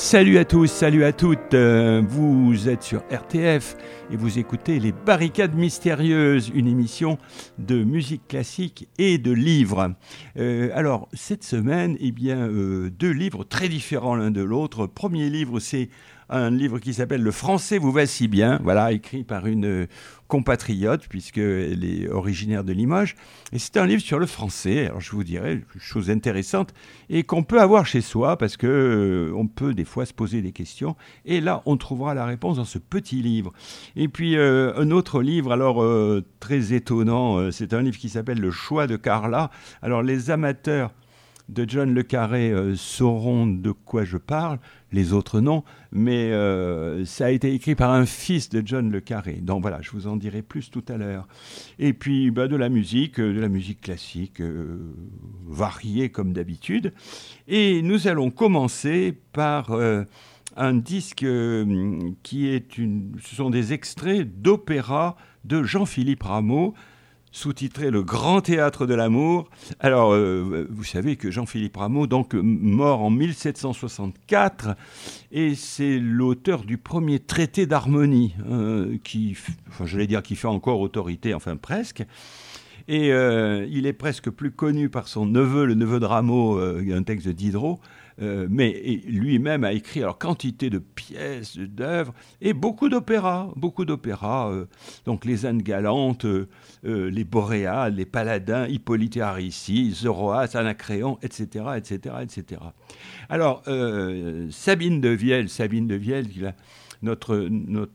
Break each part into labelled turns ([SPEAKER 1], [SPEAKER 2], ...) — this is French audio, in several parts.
[SPEAKER 1] Salut à tous, salut à toutes, vous êtes sur RTF et vous écoutez Les Barricades Mystérieuses, une émission de musique classique et de livres. Alors, cette semaine, deux livres très différents l'un de l'autre. Premier livre, c'est un livre qui s'appelle « Le français vous va si bien », voilà, écrit par une compatriote, puisqu'elle est originaire de Limoges. Et c'est un livre sur le français, alors je vous dirais, une chose intéressante, et qu'on peut avoir chez soi, parce qu'on peut des fois se poser des questions. Et là, on trouvera la réponse dans ce petit livre. Et puis, un autre livre, alors très étonnant, c'est un livre qui s'appelle « Le choix de Carla ». Alors, les amateurs de John le Carré sauront de quoi je parle, les autres non, mais ça a été écrit par un fils de John le Carré. Donc voilà, je vous en dirai plus tout à l'heure. Et puis de la musique classique, variée comme d'habitude. Et nous allons commencer par un disque ce sont des extraits d'opéra de Jean-Philippe Rameau, sous-titré « Le Grand Théâtre de l'amour ». Alors, vous savez que Jean-Philippe Rameau, donc mort en 1764, et c'est l'auteur du premier traité d'harmonie, qui fait encore autorité, enfin presque. Et il est presque plus connu par son neveu, le neveu de Rameau, un texte de Diderot, mais lui-même a écrit alors quantité de pièces, d'œuvres et beaucoup d'opéras, donc les Indes galantes, les Boréades, les Paladins, Hippolyte et Aricie, Zoroas, Anacréon, etc., etc., etc. Alors Sabine de Viel, notre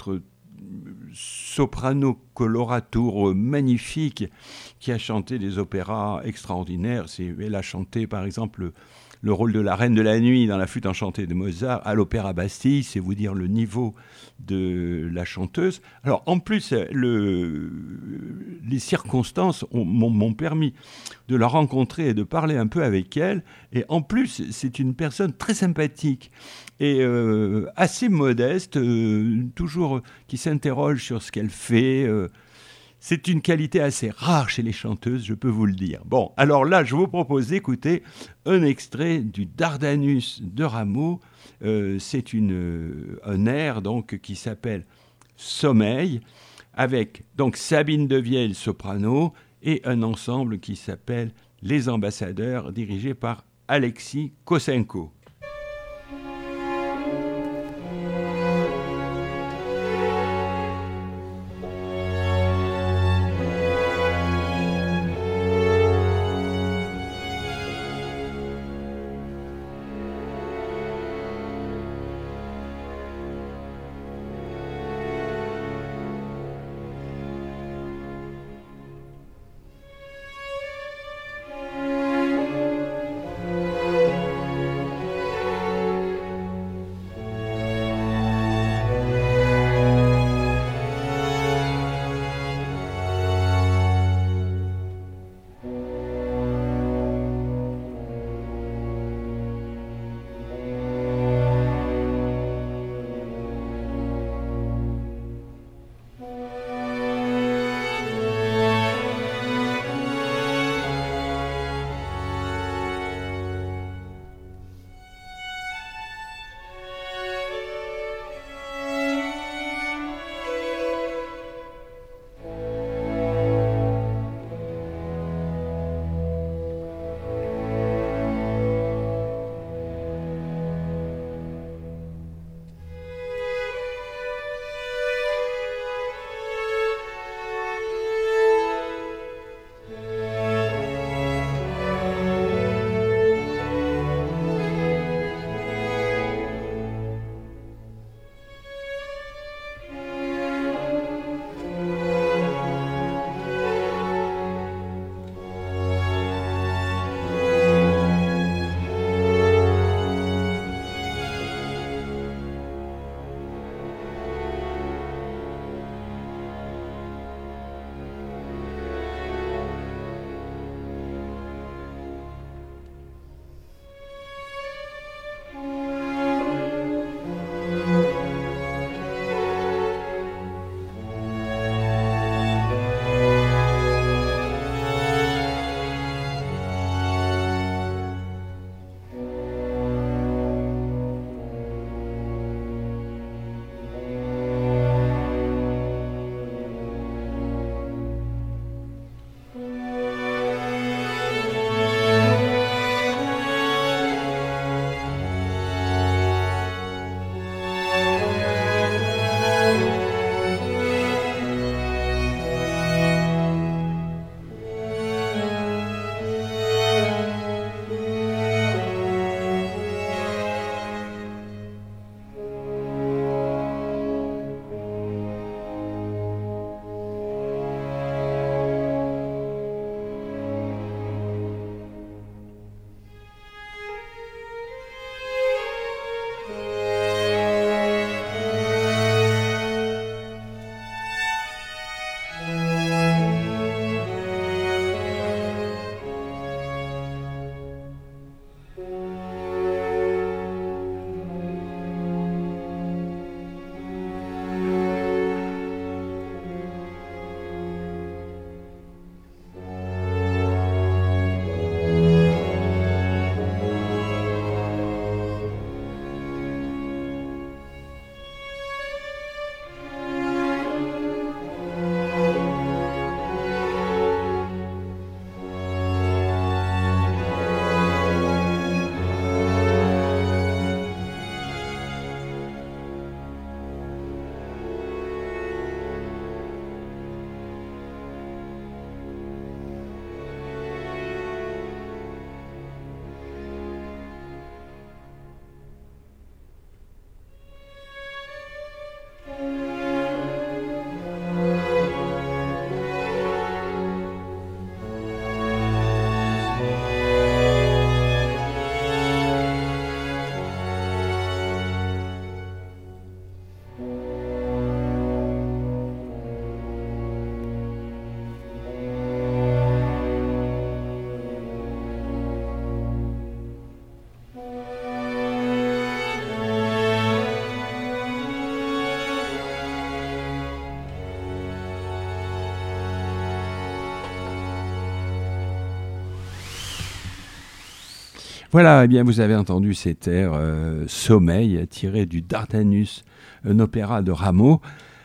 [SPEAKER 1] soprano coloratour magnifique qui a chanté des opéras extraordinaires. Elle a chanté par exemple le rôle de la Reine de la Nuit dans La Flûte enchantée de Mozart à l'Opéra Bastille, c'est vous dire le niveau de la chanteuse. Alors en plus, les circonstances m'ont permis de la rencontrer et de parler un peu avec elle. Et en plus, c'est une personne très sympathique et assez modeste, toujours qui s'interroge sur ce qu'elle fait. C'est une qualité assez rare chez les chanteuses, je peux vous le dire. Bon, alors là, je vous propose d'écouter un extrait du Dardanus de Rameau. C'est un air donc qui s'appelle Sommeil, avec donc Sabine de Viel, soprano, et un ensemble qui s'appelle Les Ambassadeurs, dirigé par Alexis Kosenko. Voilà, eh bien, vous avez entendu cet air Sommeil, tiré du Dardanus, un opéra de Rameau,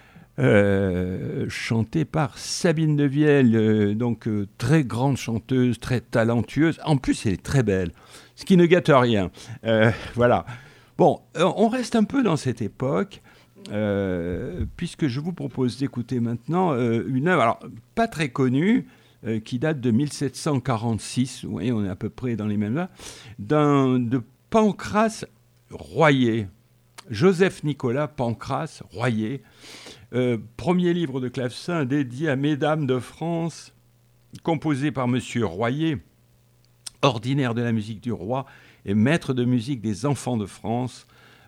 [SPEAKER 1] chanté par Sabine de Viel, donc très grande chanteuse, très talentueuse. En plus, elle est très belle, ce qui ne gâte rien. Voilà. Bon, on reste un peu dans cette époque, puisque je vous propose d'écouter maintenant une œuvre, alors pas très connue, qui date de 1746, vous voyez, on est à peu près dans les mêmes là, de Pancrace Royer. Joseph Nicolas Pancrace Royer, premier livre de clavecin dédié à Mesdames de France, composé par Monsieur Royer, ordinaire de la musique du roi et maître de musique des enfants de France,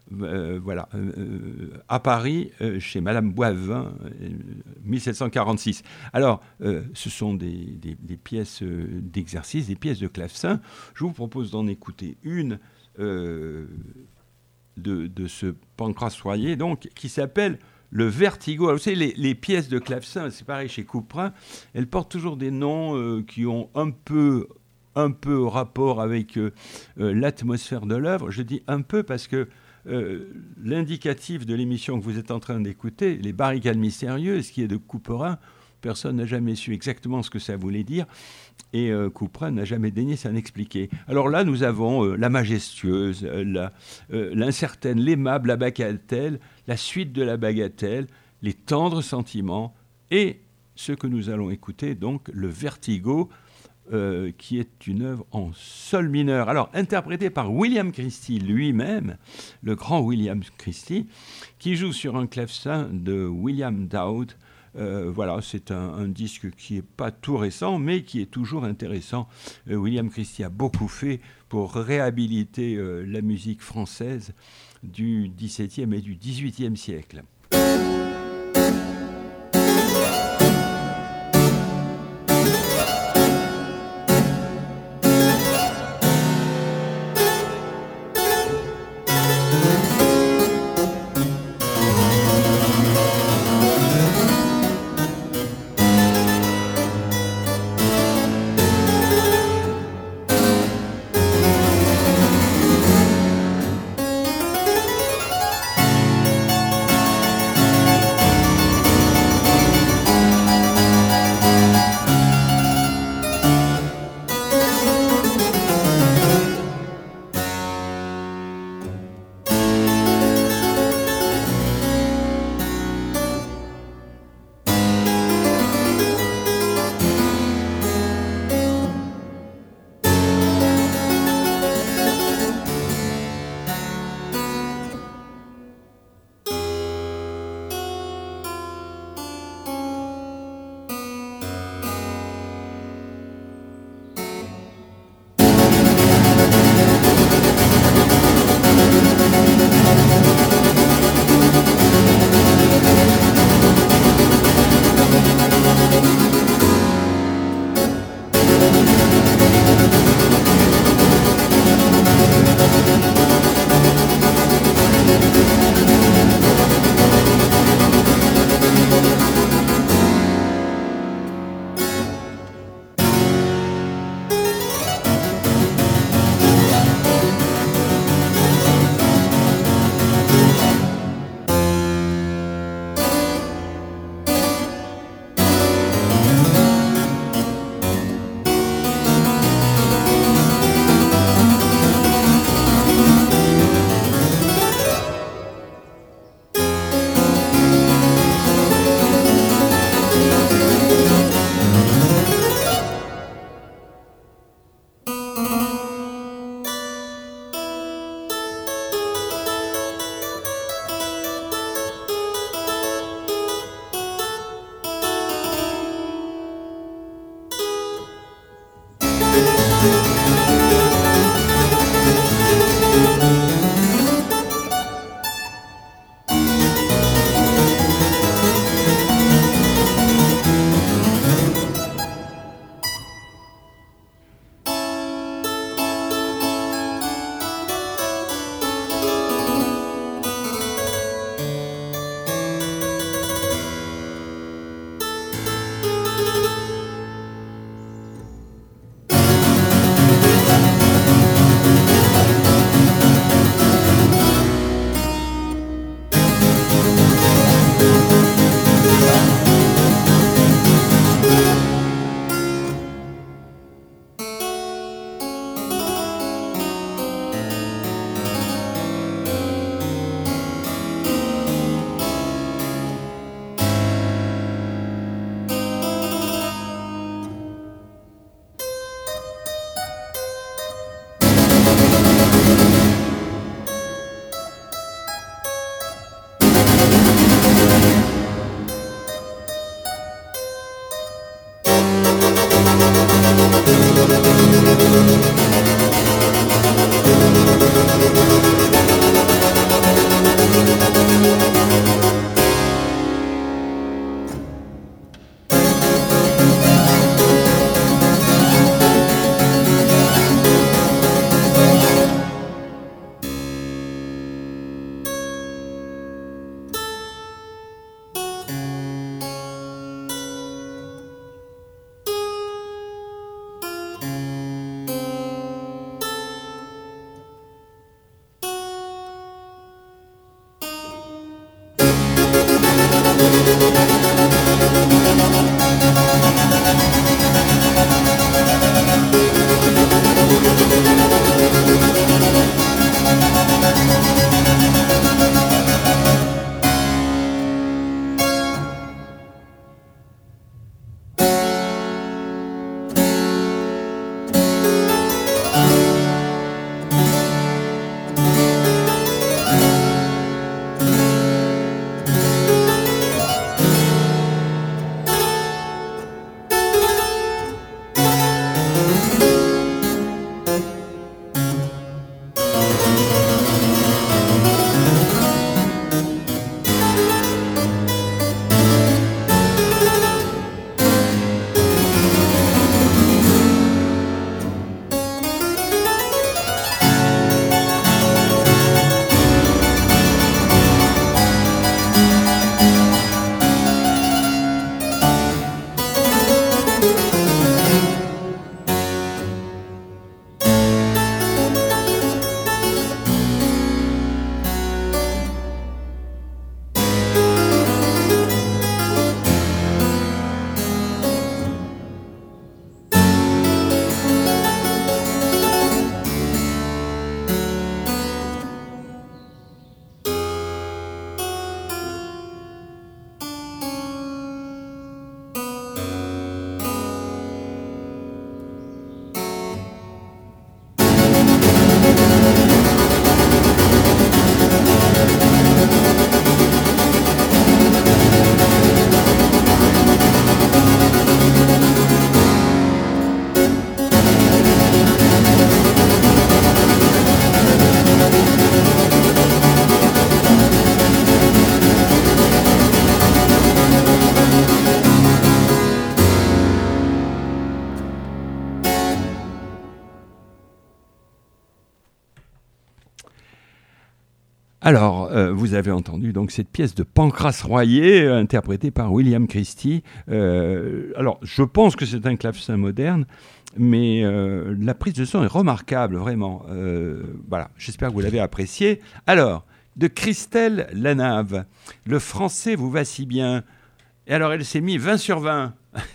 [SPEAKER 1] à Paris, chez Madame Boivin, 1746. Alors, ce sont des pièces d'exercice, des pièces de clavecin. Je vous propose d'en écouter une de ce Pancrace Royer, donc, qui s'appelle le Vertigo. Alors, vous savez, les pièces de clavecin, c'est pareil chez Couperin, elles portent toujours des noms qui ont un peu rapport avec l'atmosphère de l'œuvre. Je dis un peu parce que l'indicatif de l'émission que vous êtes en train d'écouter, Les Barricades Mystérieuses, qui est de Couperin, personne n'a jamais su exactement ce que ça voulait dire, et Couperin n'a jamais daigné s'en expliquer. Alors là, nous avons la majestueuse, l'incertaine, l'aimable, la bagatelle, la suite de la bagatelle, les tendres sentiments, et ce que nous allons écouter, donc le Vertigo, qui est une œuvre en sol mineur. Alors, interprétée par William Christie lui-même, le grand William Christie, qui joue sur un clavecin de William Dowd. Voilà, c'est un disque qui n'est pas tout récent, mais qui est toujours intéressant. William Christie a beaucoup fait pour réhabiliter la musique française du XVIIe et du XVIIIe siècle. Alors, vous avez entendu donc cette pièce de Pancrace Royer, interprétée par William Christie. Alors, je pense que c'est un clavecin moderne, mais la prise de son est remarquable, vraiment. Voilà, j'espère que vous l'avez apprécié. Alors, de Christelle Lanave, le français vous va si bien. Et alors, elle s'est mis 20 sur 20.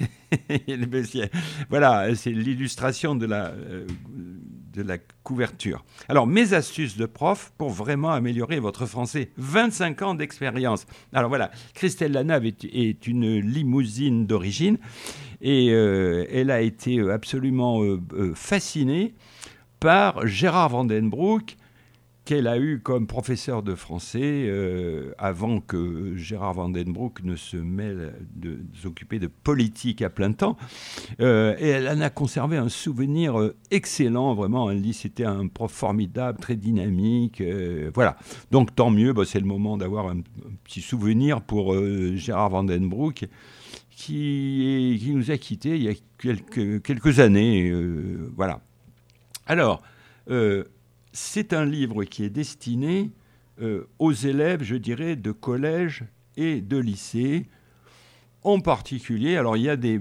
[SPEAKER 1] Voilà, c'est l'illustration de la couverture. Alors, mes astuces de prof pour vraiment améliorer votre français. 25 ans d'expérience. Alors voilà, Christelle Lanave est une Limousine d'origine et elle a été absolument fascinée par Gérard Vandenbroucq, qu'elle a eu comme professeur de français avant que Gérard Vandenbroucq ne se mêle de s'occuper de politique à plein temps. Et elle en a conservé un souvenir excellent, vraiment. Elle dit que c'était un prof formidable, très dynamique. Voilà. Donc tant mieux, c'est le moment d'avoir un petit souvenir pour Gérard Vandenbroucq qui nous a quittés il y a quelques années. Voilà. Alors... c'est un livre qui est destiné aux élèves, je dirais, de collège et de lycée. En particulier, alors il y a des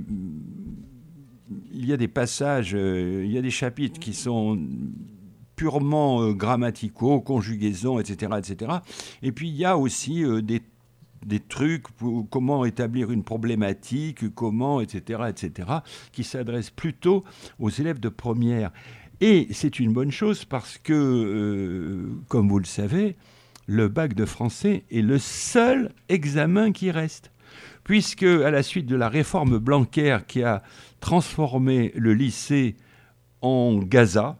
[SPEAKER 1] passages, il y a des chapitres qui sont purement grammaticaux, conjugaisons, etc., etc. Et puis il y a aussi des trucs pour comment établir une problématique, comment, etc., etc., qui s'adressent plutôt aux élèves de première. Et c'est une bonne chose parce que, comme vous le savez, le bac de français est le seul examen qui reste. Puisque, à la suite de la réforme Blanquer qui a transformé le lycée en Gaza,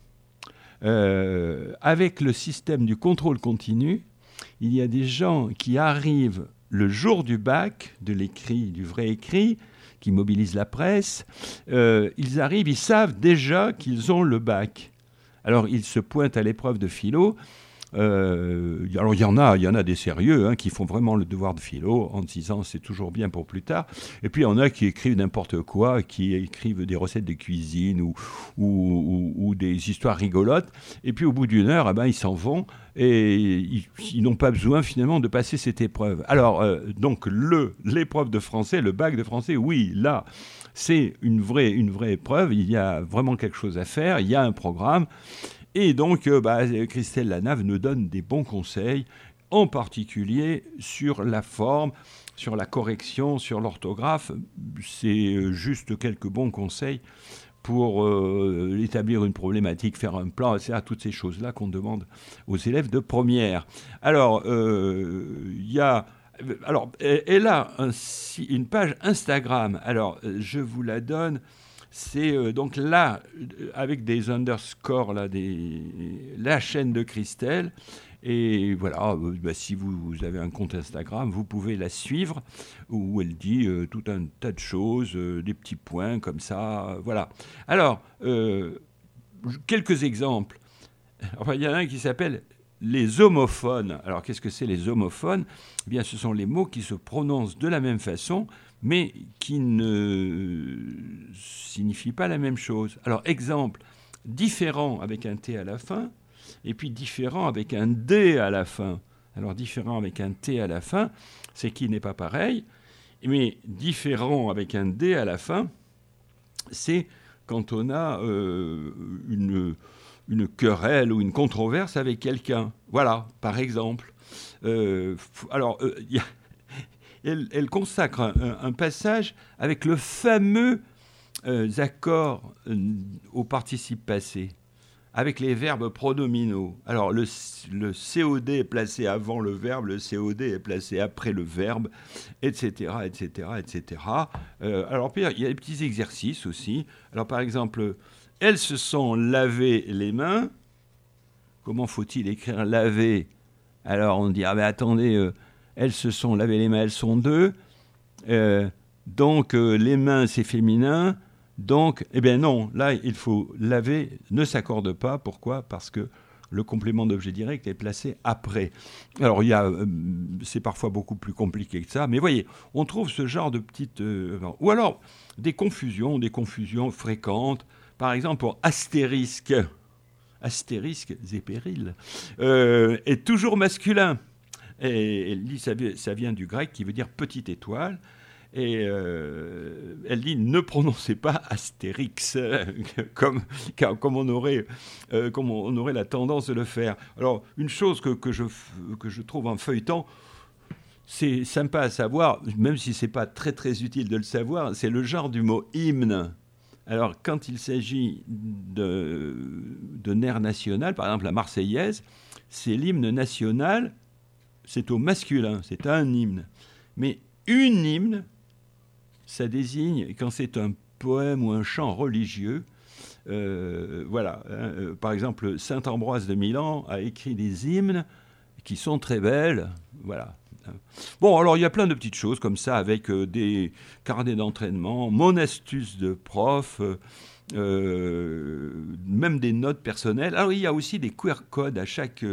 [SPEAKER 1] avec le système du contrôle continu, il y a des gens qui arrivent le jour du bac, de l'écrit, du vrai écrit, qui mobilisent la presse, ils arrivent, ils savent déjà qu'ils ont le bac. Alors, ils se pointent à l'épreuve de philo. Alors, il y en a des sérieux qui font vraiment le devoir de philo en disant c'est toujours bien pour plus tard. Et puis, il y en a qui écrivent n'importe quoi, qui écrivent des recettes de cuisine ou des histoires rigolotes. Et puis, au bout d'une heure, ils s'en vont et ils n'ont pas besoin finalement de passer cette épreuve. Alors, donc, l'épreuve de français, le bac de français, oui, là, c'est une vraie épreuve. Il y a vraiment quelque chose à faire. Il y a un programme. Et donc, Christelle Lanave nous donne des bons conseils, en particulier sur la forme, sur la correction, sur l'orthographe. C'est juste quelques bons conseils pour établir une problématique, faire un plan, etc. Toutes ces choses-là qu'on demande aux élèves de première. Alors, elle a une page Instagram. Alors, je vous la donne. C'est donc là, avec des underscores, là, la chaîne de Christelle. Et voilà, si vous avez un compte Instagram, vous pouvez la suivre, où elle dit tout un tas de choses, des petits points comme ça. Voilà. Alors, quelques exemples. Enfin, il y en a un qui s'appelle les homophones. Alors, qu'est-ce que c'est les homophones ? Eh bien, ce sont les mots qui se prononcent de la même façon, mais qui ne signifient pas la même chose. Alors, exemple, différent avec un T à la fin, et puis différent avec un D à la fin. Alors, différent avec un T à la fin, c'est qui n'est pas pareil, mais différent avec un D à la fin, c'est quand on a une querelle ou une controverse avec quelqu'un. Voilà, par exemple. Elle consacre un passage avec le fameux accord au participe passé, avec les verbes pronominaux. Alors, le COD est placé avant le verbe, le COD est placé après le verbe, etc., etc., etc. Alors, puis, il y a des petits exercices aussi. Alors, par exemple, elles se sont lavées les mains. Comment faut-il écrire laver ? Alors, on dit, attendez... elles se sont lavées les mains, elles sont deux. Donc, les mains, c'est féminin. Donc, non, là, il faut laver, ne s'accorde pas. Pourquoi ? Parce que le complément d'objet direct est placé après. Alors, c'est parfois beaucoup plus compliqué que ça. Mais voyez, on trouve ce genre de petites... ou alors, des confusions fréquentes. Par exemple, pour astérisque. astérisque et péril, est toujours masculin. Et elle dit ça vient du grec qui veut dire petite étoile. Et elle dit ne prononcez pas Astérix comme on aurait la tendance de le faire. Alors une chose que je trouve en feuilletant, c'est sympa à savoir, même si c'est pas très très utile de le savoir, c'est le genre du mot hymne. Alors quand il s'agit de air national, par exemple la Marseillaise, c'est l'hymne national, c'est au masculin, c'est un hymne. Mais une hymne, ça désigne quand c'est un poème ou un chant religieux. Voilà. Par exemple, saint Ambroise de Milan a écrit des hymnes qui sont très belles. Voilà. Bon, alors il y a plein de petites choses comme ça avec des carnets d'entraînement, mon astuce de prof, même des notes personnelles. Alors il y a aussi des QR codes à chaque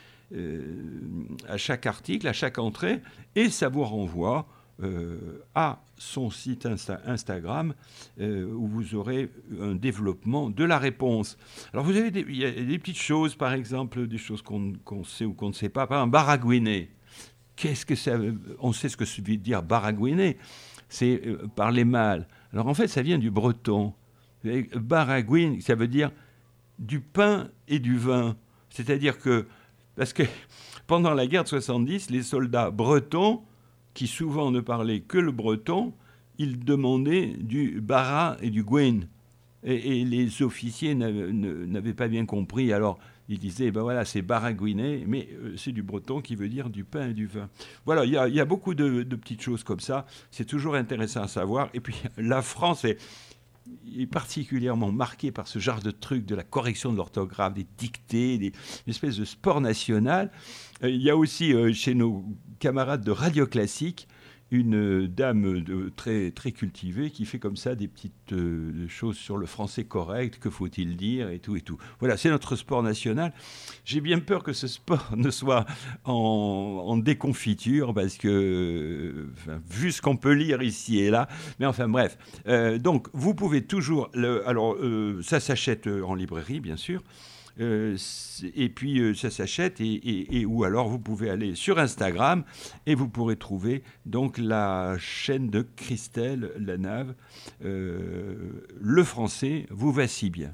[SPEAKER 1] article, à chaque entrée, et ça vous renvoie à son site Instagram où vous aurez un développement de la réponse. Alors vous avez il y a des petites choses, par exemple, des choses qu'on sait ou qu'on ne sait pas. Par exemple, baragouiner. Qu'est-ce que ça veut... On sait ce que ça veut dire baragouiner. C'est parler mal. Alors en fait, ça vient du breton. Baragouine, ça veut dire du pain et du vin. C'est-à-dire que, parce que pendant la guerre de 70, les soldats bretons, qui souvent ne parlaient que le breton, ils demandaient du bara et du gouin. Et les officiers n'avaient pas bien compris. Alors, ils disaient, ben voilà, c'est baragouiner, mais c'est du breton qui veut dire du pain et du vin. Voilà, il y a beaucoup de petites choses comme ça. C'est toujours intéressant à savoir. Et puis, la France est particulièrement marquée par ce genre de truc, de la correction de l'orthographe, des dictées, une espèce de sport national. Il y a aussi chez nos camarades de Radio Classique une dame très, très cultivée qui fait comme ça des petites choses sur le français correct, que faut-il dire, et tout et tout. Voilà, c'est notre sport national. J'ai bien peur que ce sport ne soit en déconfiture, parce que, vu ce qu'on peut lire ici et là, mais enfin bref. Donc, vous pouvez toujours... ça s'achète en librairie, bien sûr. Et puis ça s'achète ou alors vous pouvez aller sur Instagram et vous pourrez trouver donc la chaîne de Christelle Lanave. Le français vous va si bien.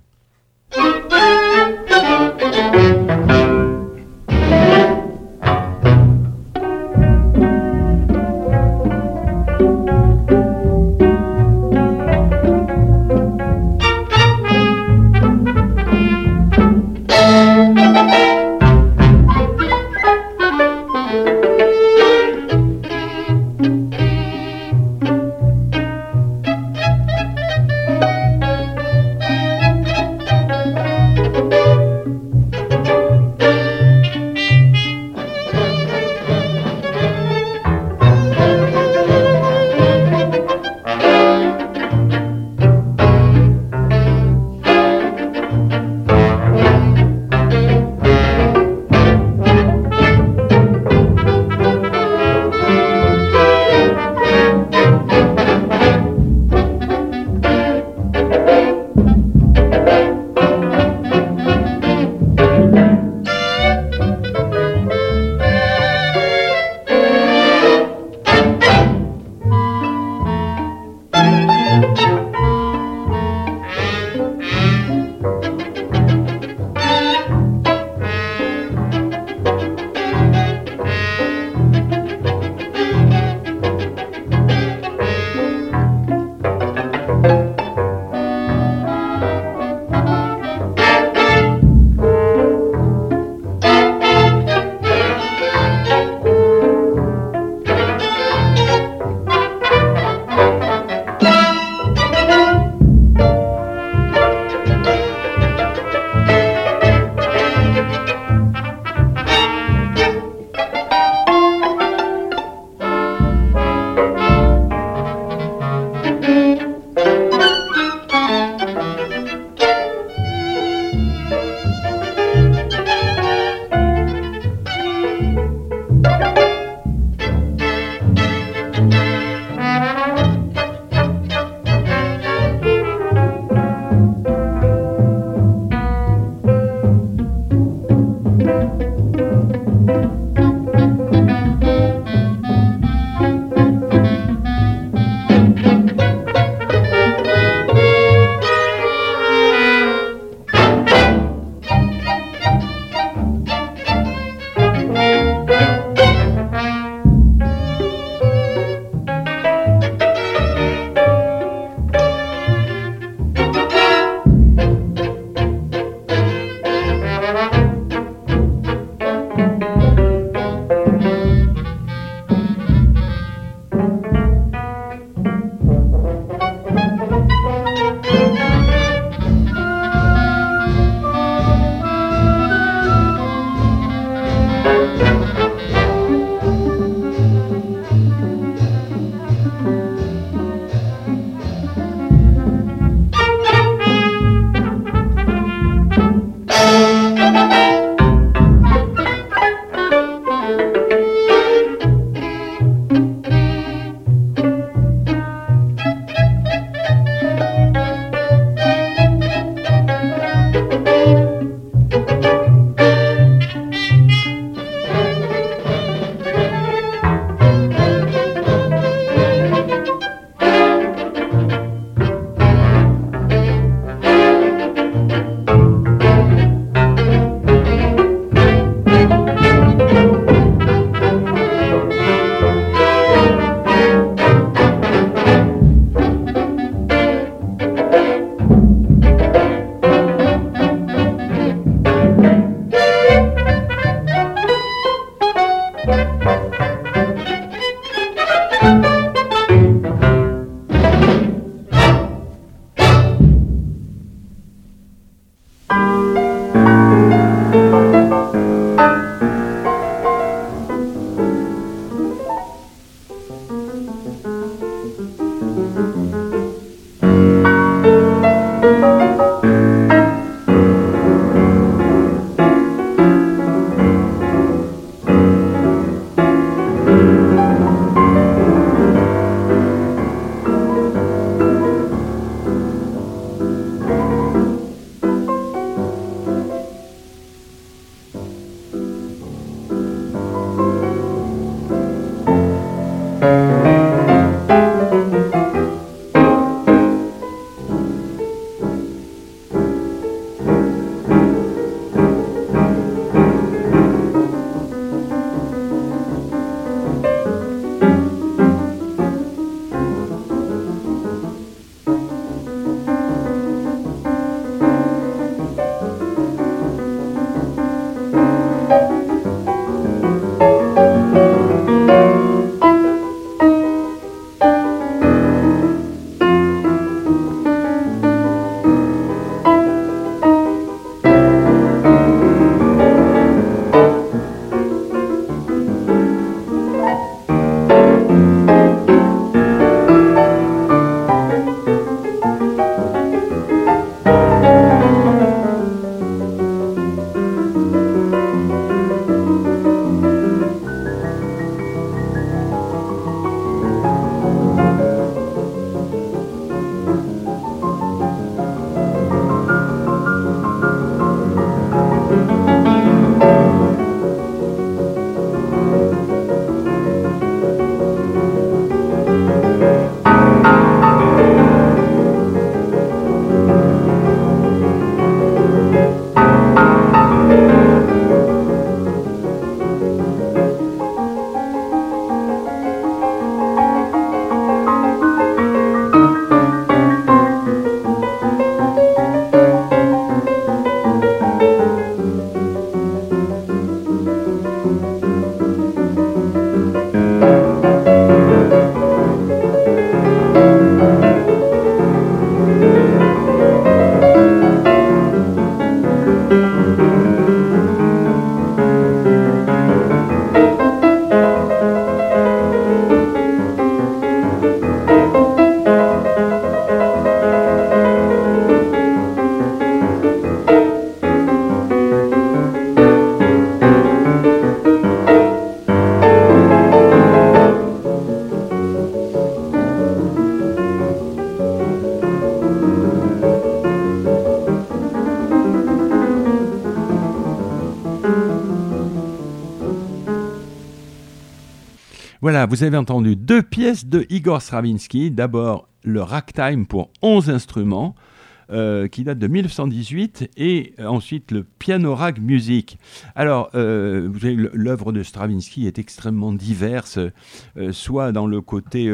[SPEAKER 1] Voilà, vous avez entendu 2 pièces de Igor Stravinsky. D'abord, le Ragtime pour 11 instruments, qui date de 1918, et ensuite le Piano Rag Music. Alors, vous savez, l'œuvre de Stravinsky est extrêmement diverse, soit dans le côté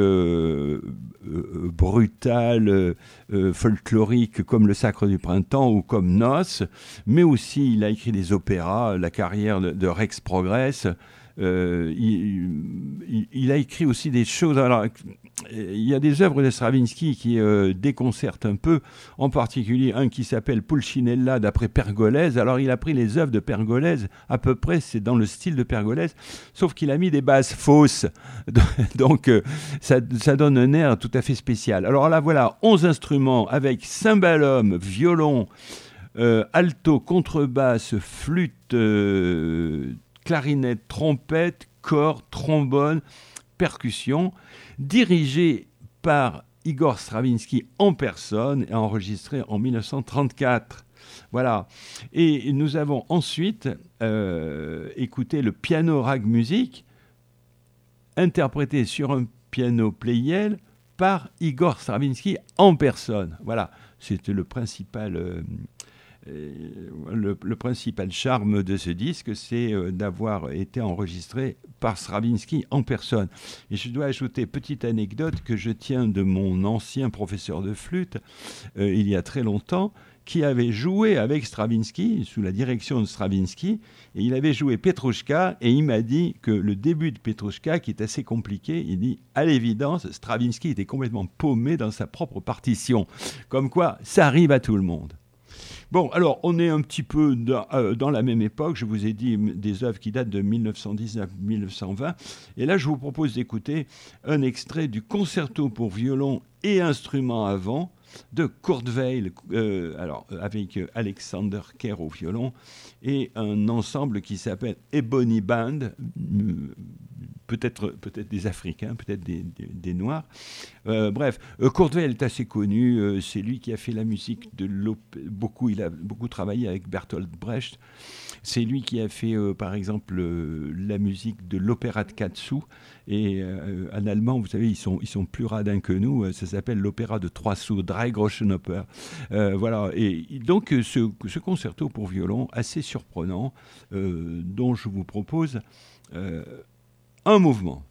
[SPEAKER 1] brutal, folklorique, comme Le Sacre du Printemps ou comme Nos, mais aussi il a écrit des opéras, la carrière de Rex Progress. Il a écrit aussi des choses. Alors, il y a des œuvres de Stravinsky qui déconcertent un peu, en particulier un qui s'appelle Pulcinella d'après Pergolèse. Alors, il a pris les œuvres de Pergolèse, à peu près, c'est dans le style de Pergolèse, sauf qu'il a mis des basses fausses. Donc, ça donne un air tout à fait spécial. Alors là, voilà, 11 instruments avec cymbalum, violon, alto, contrebasse, flûte, clarinette, trompette, cor, trombone, percussion, dirigé par Igor Stravinsky en personne et enregistré en 1934. Voilà. Et nous avons ensuite écouté le Piano Rag Music, interprété sur un piano Pleyel par Igor Stravinsky en personne. Voilà. C'était le principal... le principal charme de ce disque, c'est d'avoir été enregistré par Stravinsky en personne. Et je dois ajouter, petite anecdote que je tiens de mon ancien professeur de flûte, il y a très longtemps, qui avait joué avec Stravinsky, sous la direction de Stravinsky, et il avait joué Petrouchka, et il m'a dit que le début de Petrouchka, qui est assez compliqué, il dit, à l'évidence, Stravinsky était complètement paumé dans sa propre partition. Comme quoi, ça arrive à tout le monde. Bon, alors, on est un petit peu dans la même époque. Je vous ai dit des œuvres qui datent de 1919-1920. Et là, je vous propose d'écouter un extrait du concerto pour violon et instruments à vent de Kurt Weill, avec Alexander Kerr au violon, et un ensemble qui s'appelle Ebony Band, peut-être des Africains, peut-être des Noirs. Bref, Kurt Weill est assez connu, c'est lui qui a fait la musique de il a beaucoup travaillé avec Bertolt Brecht. C'est lui qui a fait, par exemple, la musique de l'opéra de Katsu. Et en allemand, vous savez, ils sont plus radins que nous. Ça s'appelle l'opéra de 3 sous, Drei Groschen Oper. Voilà. Et donc, ce concerto pour violon, assez surprenant, dont je vous propose un mouvement.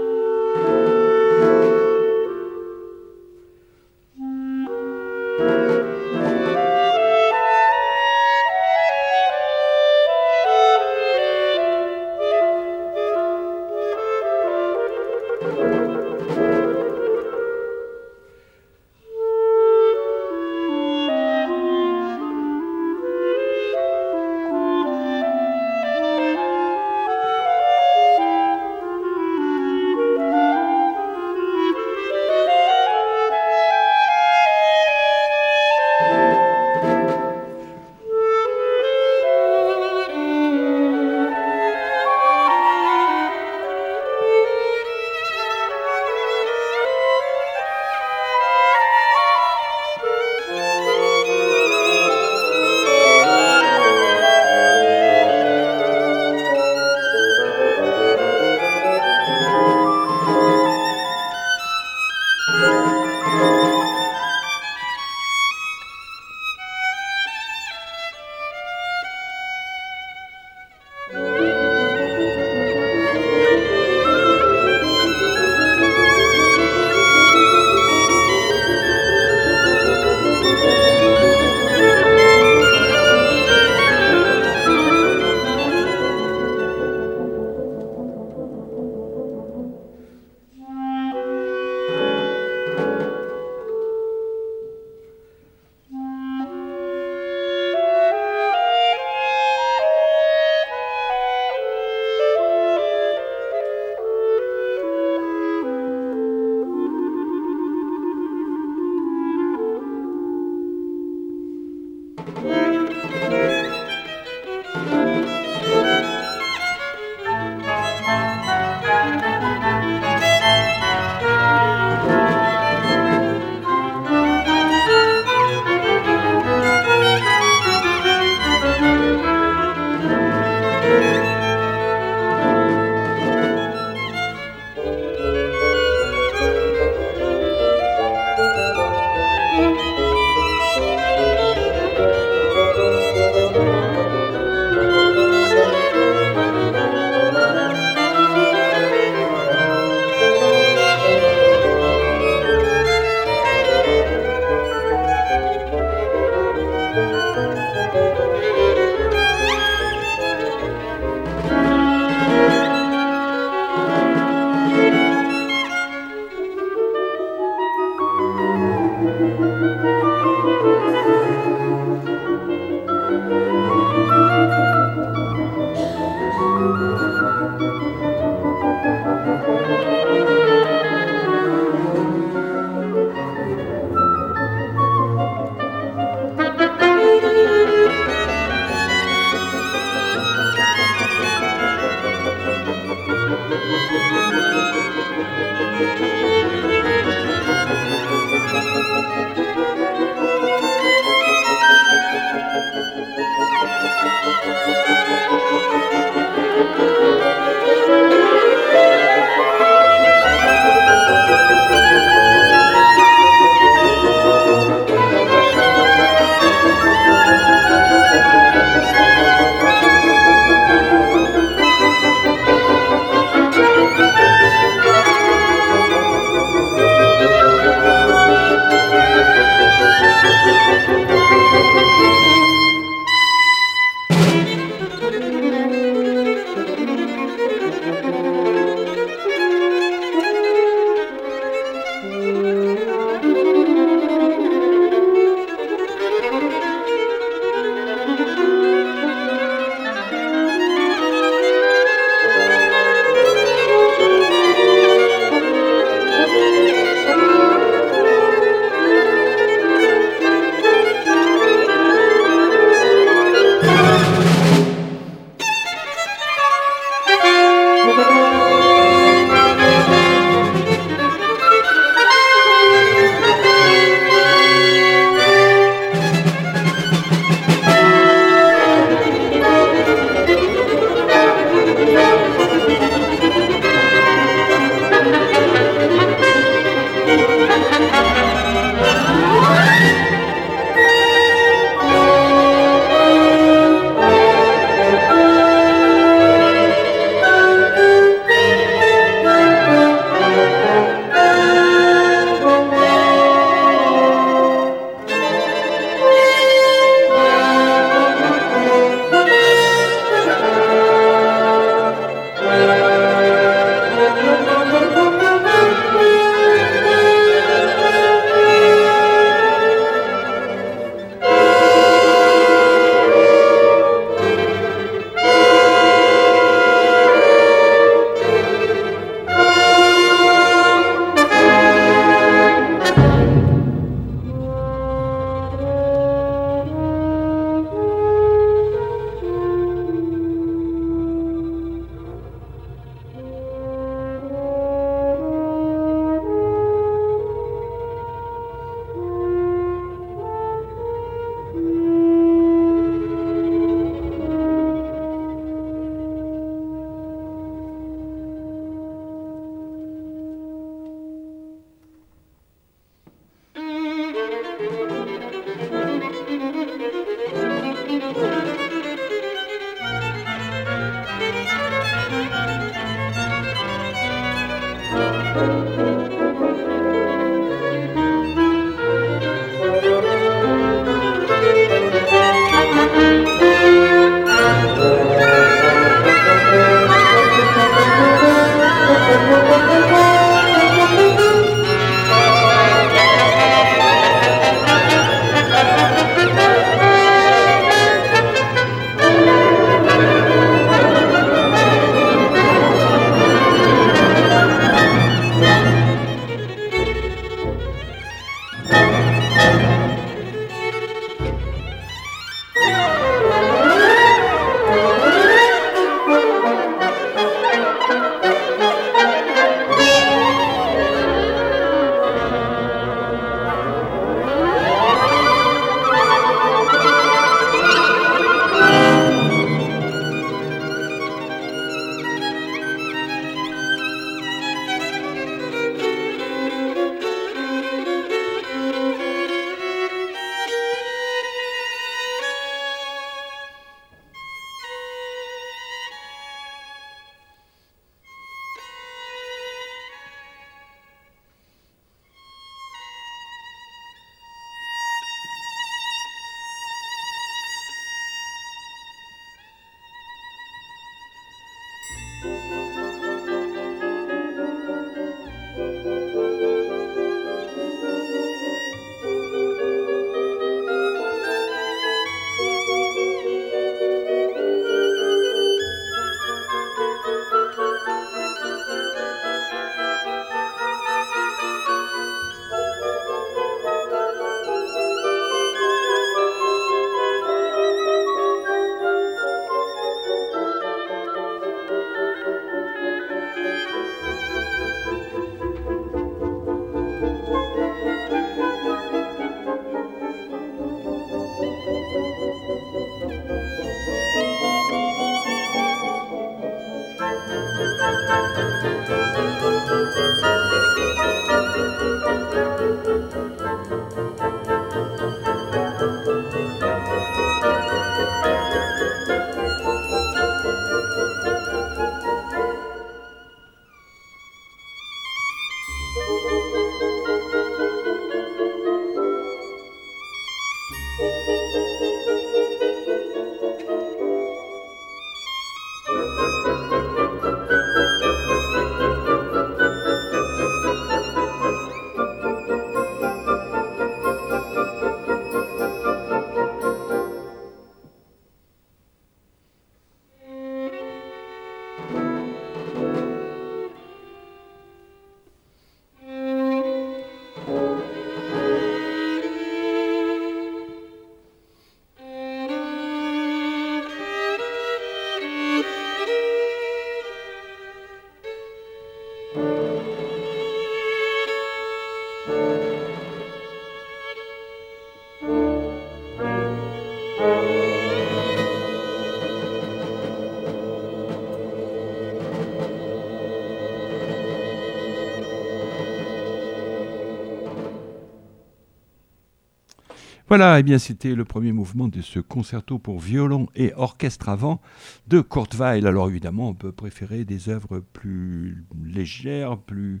[SPEAKER 1] Voilà, eh bien c'était le premier mouvement de ce concerto pour violon et orchestre à vent de Kurt Weill. Alors évidemment, on peut préférer des œuvres plus légères, plus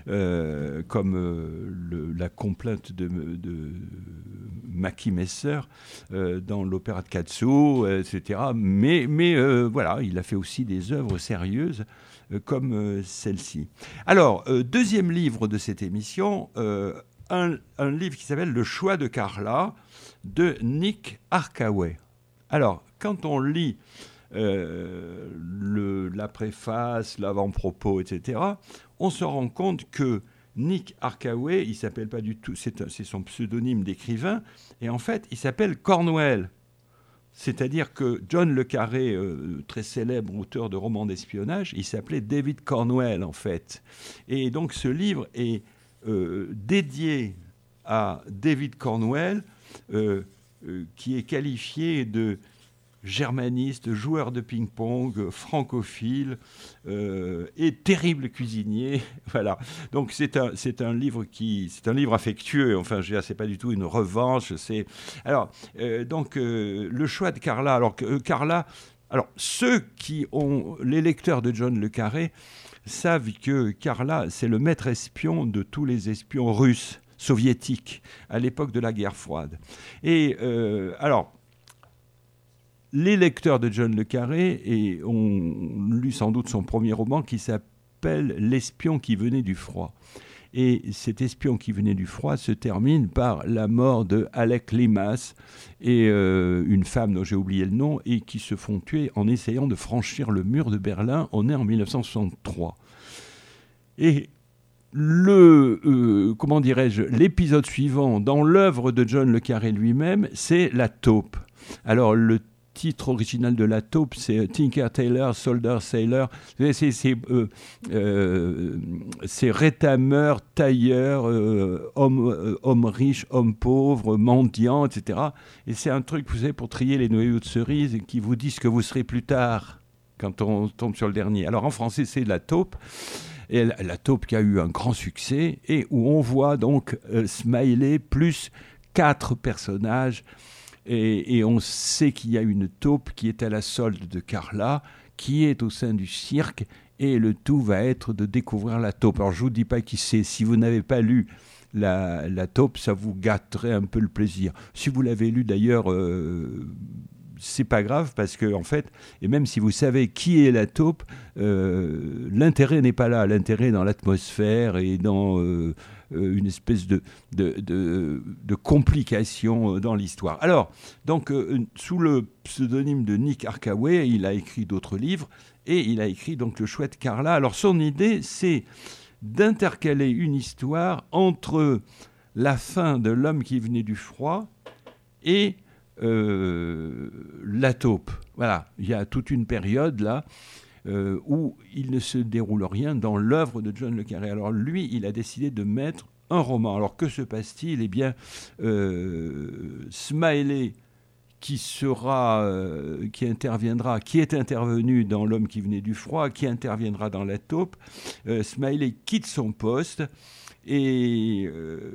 [SPEAKER 1] comme la complainte de Mackie Messer dans l'opéra de Katsuo, etc. Mais voilà, il a fait aussi des œuvres sérieuses comme celle-ci. Alors, deuxième livre de cette émission, un livre qui s'appelle « Le choix de Carla » de Nick Harkaway. Alors, quand on lit la préface, l'avant-propos, etc., on se rend compte que Nick Harkaway, il ne s'appelle pas du tout, c'est son pseudonyme d'écrivain, et en fait, il s'appelle Cornwell. C'est-à-dire que John le Carré, très célèbre auteur de romans d'espionnage, il s'appelait David Cornwell, en fait. Et donc, ce livre est dédié à David Cornwell, qui est qualifié de germaniste, joueur de ping-pong, francophile et terrible cuisinier. Voilà. Donc c'est un livre affectueux. Enfin, je veux dire, c'est pas du tout une revanche. Alors le choix de Carla. Alors Carla. Alors les lecteurs de John le Carré savent que Carla, c'est le maître espion de tous les espions russes, soviétiques, à l'époque de la guerre froide. Et alors, les lecteurs de John le Carré ont lu sans doute son premier roman qui s'appelle « L'espion qui venait du froid ». Et cet espion qui venait du froid se termine par la mort de Alec Limas et une femme dont j'ai oublié le nom, et qui se font tuer en essayant de franchir le mur de Berlin. On est en 1963. Et l'épisode suivant dans l'œuvre de John le Carré lui-même, c'est La taupe. Alors le titre original de La taupe, c'est Tinker Tailor, Soldier Sailor. C'est rétameur, tailleur, homme riche, homme pauvre, mendiant, etc. Et c'est un truc, vous savez, pour trier les noyaux de cerise qui vous disent que vous serez plus tard quand on tombe sur le dernier. Alors en français, c'est La taupe. Et La taupe qui a eu un grand succès et où on voit donc Smiley plus 4 personnages. Et on sait qu'il y a une taupe qui est à la solde de Carla, qui est au sein du cirque, et le tout va être de découvrir la taupe. Alors je ne vous dis pas qui c'est, si vous n'avez pas lu la taupe, ça vous gâterait un peu le plaisir. Si vous l'avez lu d'ailleurs, c'est pas grave parce que en fait, et même si vous savez qui est la taupe, l'intérêt n'est pas là. L'intérêt est dans l'atmosphère et dans une espèce de complication dans l'histoire. Alors, donc, sous le pseudonyme de Nick Harkaway, il a écrit d'autres livres et il a écrit donc Le Chouette Carla. Alors, son idée, c'est d'intercaler une histoire entre la fin de L'homme qui venait du froid et la taupe. Voilà, il y a toute une période là où il ne se déroule rien dans l'œuvre de John le Carré. Alors lui, il a décidé de mettre un roman. Alors que se passe-t-il ? Eh bien, Smiley, qui interviendra, qui est intervenu dans L'homme qui venait du froid, qui interviendra dans la taupe, Smiley quitte son poste et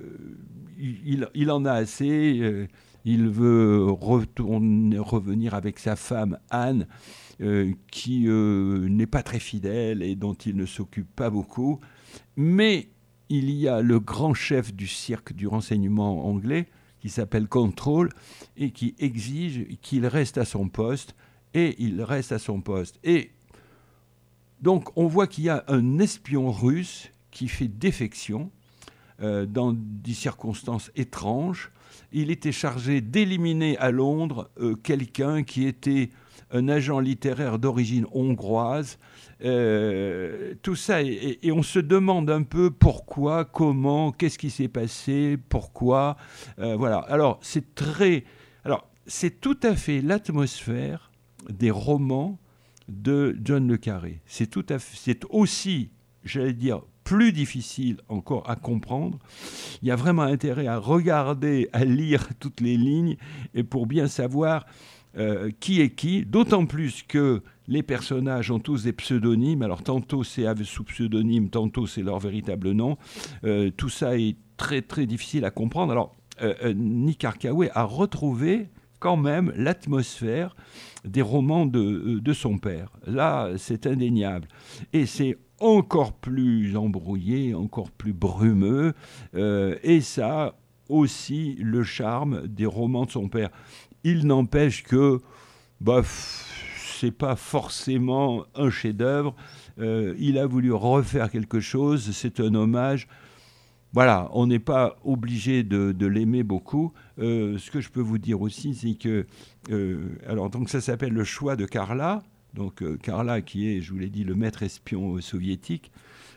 [SPEAKER 1] il en a assez. Il veut revenir avec sa femme Anne, qui n'est pas très fidèle et dont il ne s'occupe pas beaucoup. Mais il y a le grand chef du cirque du renseignement anglais, qui s'appelle Control, et qui exige qu'il reste à son poste, et il reste à son poste. Et donc on voit qu'il y a un espion russe qui fait défection dans des circonstances étranges. Il était chargé d'éliminer à Londres quelqu'un qui était un agent littéraire d'origine hongroise. Tout ça, et on se demande un peu pourquoi, comment, qu'est-ce qui s'est passé, pourquoi. Voilà. Alors, c'est tout à fait l'atmosphère des romans de John le Carré. C'est aussi, j'allais dire, plus difficile encore à comprendre. Il y a vraiment intérêt à regarder, à lire toutes les lignes et pour bien savoir qui est qui, d'autant plus que les personnages ont tous des pseudonymes. Alors tantôt c'est sous pseudonyme, tantôt c'est leur véritable nom. Tout ça est très très difficile à comprendre. Alors Nick Harkaway a retrouvé quand même l'atmosphère des romans de son père. Là, c'est indéniable. Et c'est encore plus embrouillé, encore plus brumeux, et ça a aussi le charme des romans de son père. Il n'empêche que c'est pas forcément un chef-d'œuvre. Il a voulu refaire quelque chose, c'est un hommage. Voilà, on n'est pas obligé de l'aimer beaucoup. Ce que je peux vous dire aussi, c'est que alors donc ça s'appelle Le Choix de Carla. Donc Carla, qui est, je vous l'ai dit, le maître espion soviétique.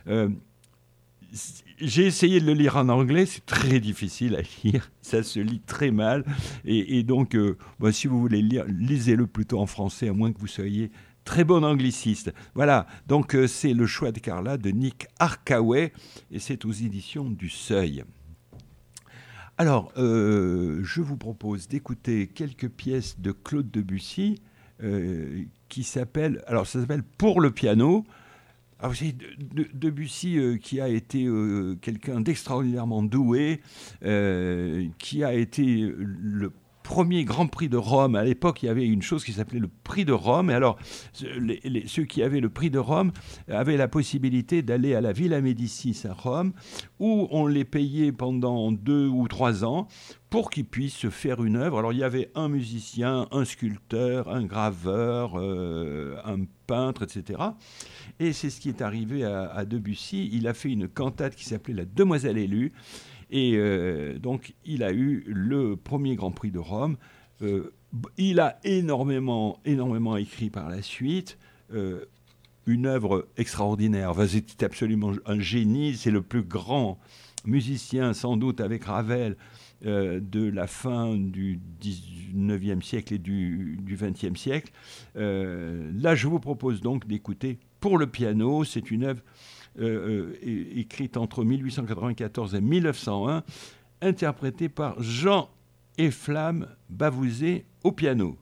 [SPEAKER 1] J'ai essayé de le lire en anglais, c'est très difficile à lire, ça se lit très mal. Et donc, si vous voulez lire, lisez-le plutôt en français, à moins que vous soyez très bon angliciste. Voilà, donc c'est Le Choix de Carla de Nick Harkaway, et c'est aux éditions du Seuil. Alors, je vous propose d'écouter quelques pièces de Claude Debussy, qui s'appelle, alors ça s'appelle Pour le piano. Alors c'est Debussy qui a été quelqu'un d'extraordinairement doué, qui a été le premier Grand Prix de Rome. À l'époque, il y avait une chose qui s'appelait le Prix de Rome. Et alors, ceux qui avaient le Prix de Rome avaient la possibilité d'aller à la Villa Médicis à Rome, où on les payait pendant 2 ou 3 ans pour qu'ils puissent se faire une œuvre. Alors, il y avait un musicien, un sculpteur, un graveur, un peintre, etc. Et c'est ce qui est arrivé à Debussy. Il a fait une cantate qui s'appelait La Demoiselle élue. Et donc, il a eu le premier Grand Prix de Rome. Il a énormément écrit par la suite. Une œuvre extraordinaire. Enfin, c'est absolument un génie. C'est le plus grand musicien, sans doute, avec Ravel, de la fin du 19e siècle et du 20e siècle. Là, je vous propose donc d'écouter Pour le piano. C'est une œuvre écrite entre 1894 et 1901, interprétée par Jean et Flamme Bavouzé au piano.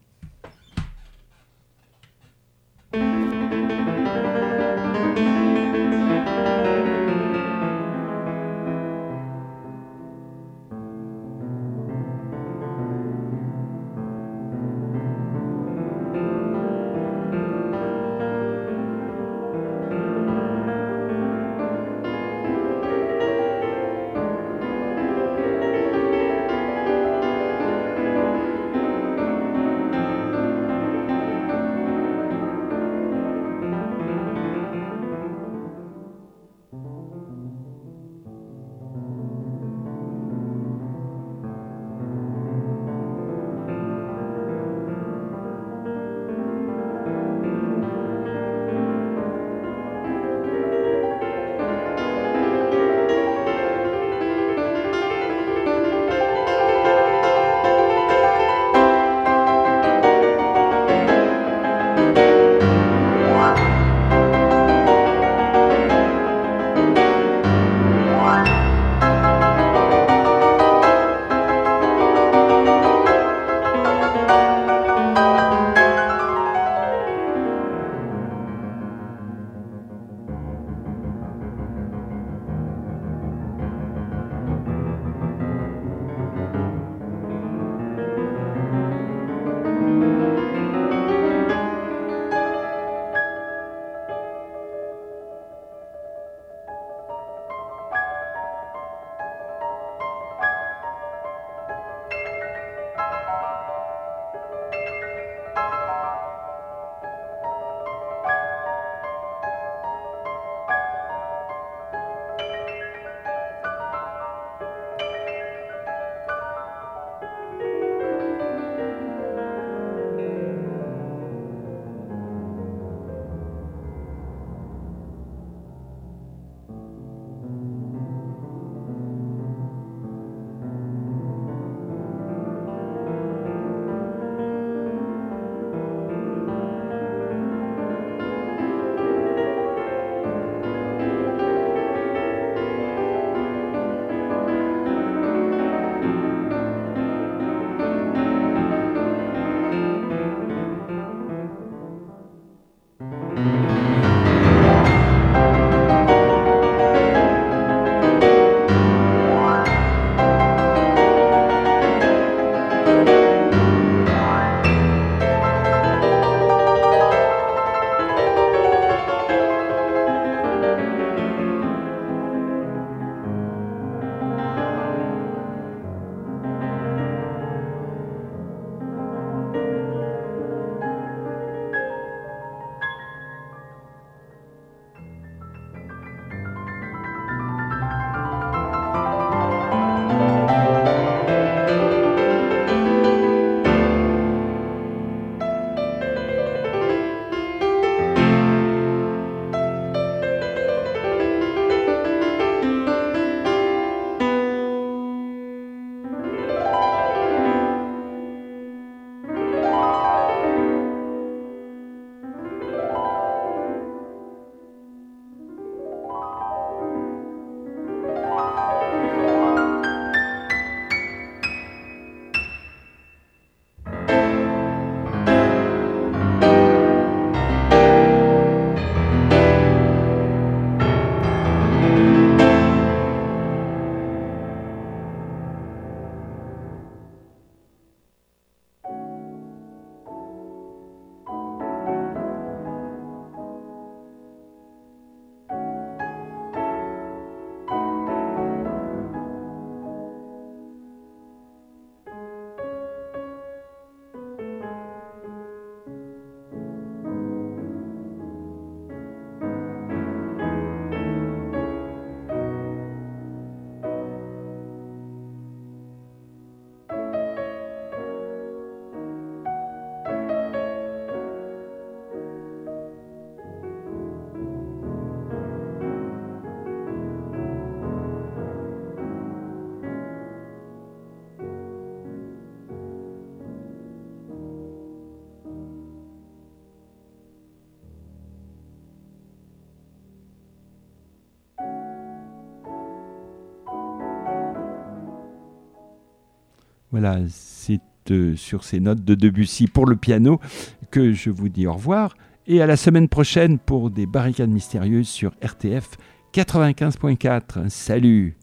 [SPEAKER 1] Voilà, c'est sur ces notes de Debussy pour le piano que je vous dis au revoir et à la semaine prochaine pour des barricades mystérieuses sur RTF 95.4. Salut!